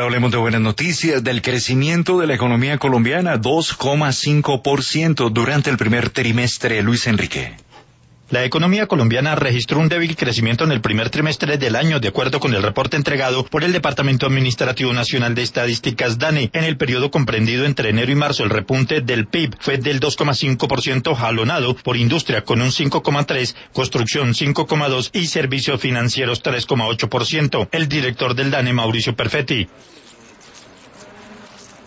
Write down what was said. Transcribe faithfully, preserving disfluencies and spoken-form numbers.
Ahora hablemos de buenas noticias, del crecimiento de la economía colombiana, dos coma cinco por ciento durante el primer trimestre. Luis Enrique. La economía colombiana registró un débil crecimiento en el primer trimestre del año, de acuerdo con el reporte entregado por el Departamento Administrativo Nacional de Estadísticas, DANE. En el periodo comprendido entre enero y marzo, el repunte del P I B fue del dos coma cinco por ciento, jalonado por industria con un cinco coma tres por ciento, construcción cinco coma dos por ciento y servicios financieros tres coma ocho por ciento. El director del DANE, Mauricio Perfetti.